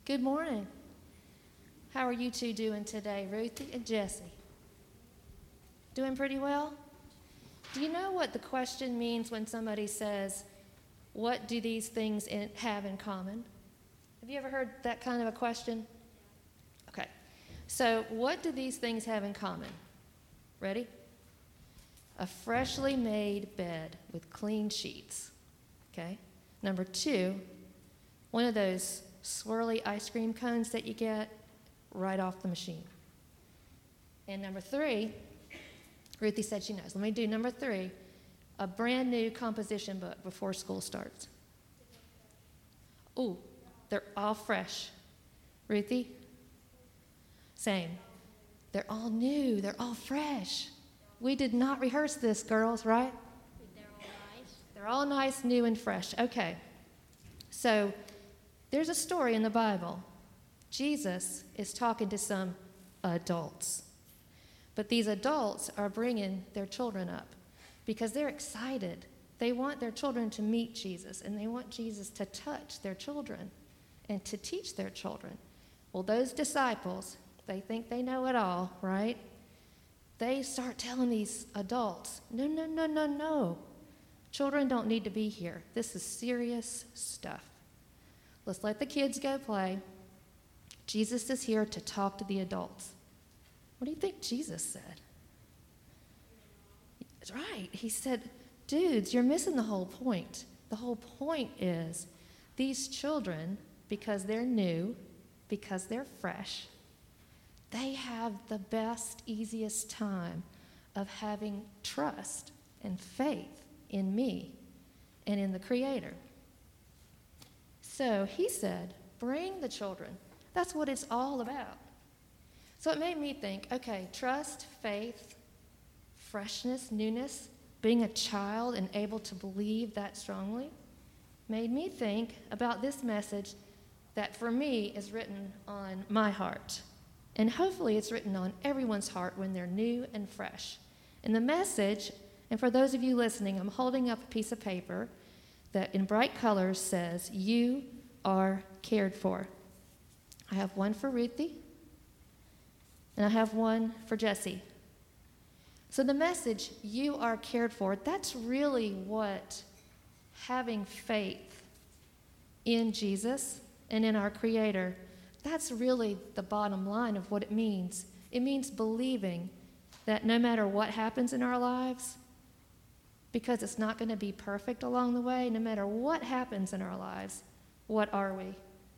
Good morning. How are you two doing today, Ruthie and Jesse? Doing pretty well? Do you know what the question means when somebody says, what do these things have in common? Have you ever heard that kind of a question? Okay. So what do these things have in common? Ready? A freshly made bed with clean sheets. Okay. Number 2, one of those swirly ice cream cones that you get right off the machine. And number 3, Ruthie said she knows. Let me do number 3, a brand new composition book before school starts. Ooh, they're all fresh. Ruthie? Same. They're all new. They're all fresh. We did not rehearse this, girls, right? They're all nice. They're all nice, new, and fresh. Okay. So there's a story in the Bible. Jesus is talking to some adults. But these adults are bringing their children up because they're excited. They want their children to meet Jesus, and they want Jesus to touch their children and to teach their children. Well, those disciples, they think they know it all, right? They start telling these adults, no. Children don't need to be here. This is serious stuff. Let's let the kids go play. Jesus is here to talk to the adults. What do you think Jesus said? That's right. He said, dudes, you're missing the whole point. The whole point is these children, because they're new, because they're fresh, they have the best, easiest time of having trust and faith in me and in the Creator. So he said, bring the children. That's what it's all about. So it made me think, okay, trust, faith, freshness, newness, being a child and able to believe that strongly, made me think about this message that for me is written on my heart. And hopefully it's written on everyone's heart when they're new and fresh. And the message, and for those of you listening, I'm holding up a piece of paper that in bright colors says, you are cared for. I have one for Ruthie, and I have one for Jesse. So the message, you are cared for, that's really what having faith in Jesus and in our Creator, that's really the bottom line of what it means. It means believing that no matter what happens in our lives, because it's not going to be perfect along the way, no matter what happens in our lives, what are we?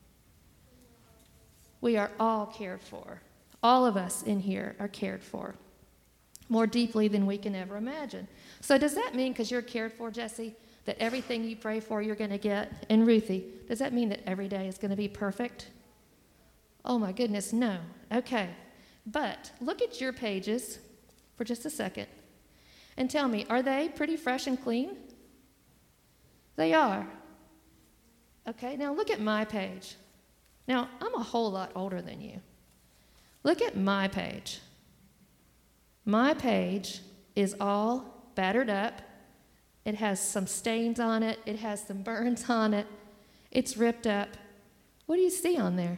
We are all cared for. All of us in here are cared for more deeply than we can ever imagine. So does that mean, because you're cared for, Jesse, that everything you pray for you're going to get? And Ruthie, does that mean that every day is going to be perfect? Oh my goodness, no. Okay. But look at your pages for just a second and tell me, are they pretty fresh and clean? They are. Okay, now look at my page. Now, I'm a whole lot older than you. Look at my page. My page is all battered up. It has some stains on it. It has some burns on it. It's ripped up. What do you see on there?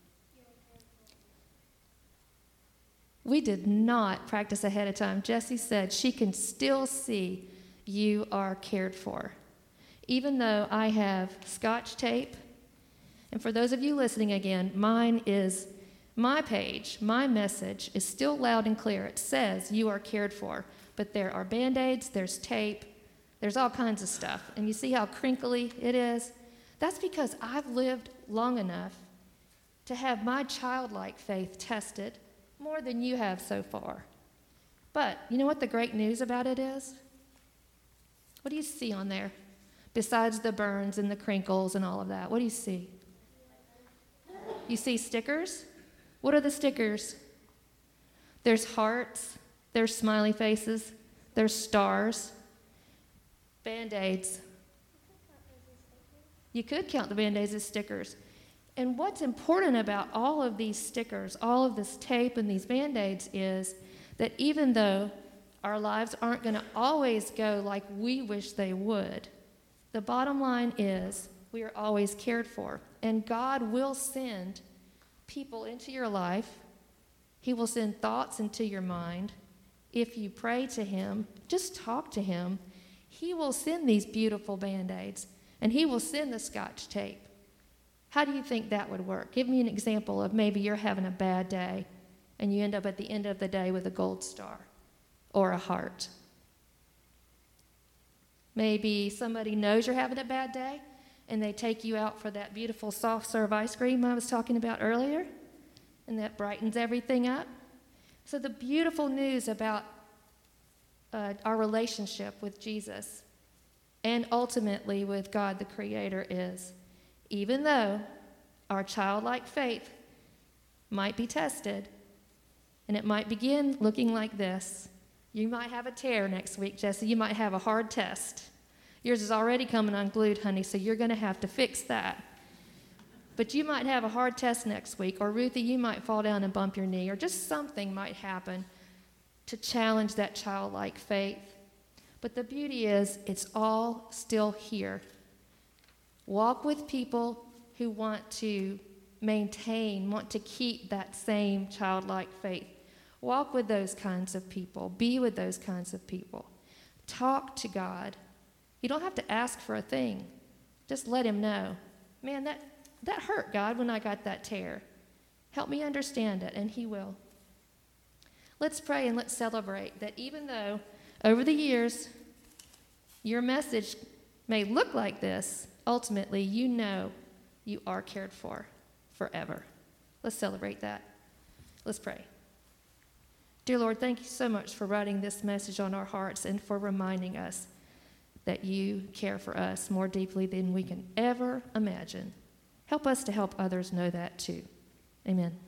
We did not practice ahead of time. Jessie said she can still see you are cared for. Even though I have Scotch tape, and for those of you listening again, mine is my page, my message is still loud and clear. It says you are cared for, but there are Band-Aids, there's tape, there's all kinds of stuff. And you see how crinkly it is? That's because I've lived long enough to have my childlike faith tested more than you have so far. But you know what the great news about it is? What do you see on there? Besides the burns and the crinkles and all of that, what do you see? You see stickers? What are the stickers? There's hearts, there's smiley faces, there's stars, Band-Aids. You could count the Band-Aids as stickers. And what's important about all of these stickers, all of this tape and these Band-Aids is that even though our lives aren't going to always go like we wish they would, the bottom line is we are always cared for. And God will send people into your life. He will send thoughts into your mind. If you pray to him, just talk to him, he will send these beautiful Band-Aids, and he will send the Scotch tape. How do you think that would work? Give me an example of maybe you're having a bad day, and you end up at the end of the day with a gold star or a heart. Maybe somebody knows you're having a bad day, and they take you out for that beautiful soft serve ice cream I was talking about earlier, and that brightens everything up. So the beautiful news about our relationship with Jesus and ultimately with God the Creator is, even though our childlike faith might be tested, and it might begin looking like this. You might have a tear next week, Jesse. You might have a hard test. Yours is already coming unglued, honey, so you're going to have to fix that. But you might have a hard test next week, or Ruthie, you might fall down and bump your knee, or just something might happen to challenge that childlike faith. But the beauty is, it's all still here. Walk with people who want to maintain, want to keep that same childlike faith. Walk with those kinds of people. Be with those kinds of people. Talk to God. You don't have to ask for a thing. Just let him know. Man, that hurt, God, when I got that tear. Help me understand it, and he will. Let's pray and let's celebrate that even though over the years your message may look like this, ultimately you know you are cared for forever. Let's celebrate that. Let's pray. Dear Lord, thank you so much for writing this message on our hearts and for reminding us that you care for us more deeply than we can ever imagine. Help us to help others know that too. Amen.